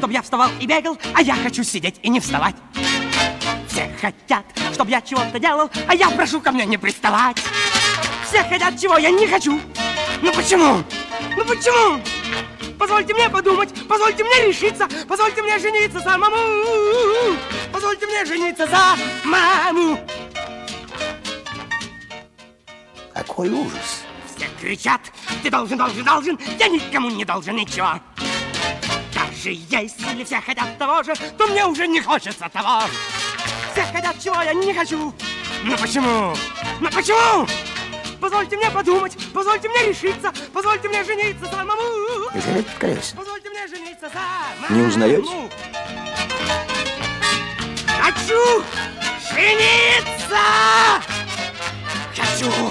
чтобы я вставал и бегал, а я хочу сидеть и не вставать. Все хотят, чтобы я чего-то делал, а я прошу ко мне не приставать. Все хотят, чего я не хочу. Ну почему? Ну почему? Позвольте мне подумать, позвольте мне решиться, позвольте мне жениться самому. Позвольте мне жениться самому. Какой ужас. Все кричат, ты должен, я никому не должен ничего. Даже если все хотят того же, то мне уже не хочется того. Все хотят, чего я не хочу. Ну почему? Ну почему? Позвольте мне подумать, позвольте мне решиться, позвольте мне жениться самому. Елизавета Колесова. Позвольте мне жениться самому. Не узнаете? Хочу жениться! Хочу!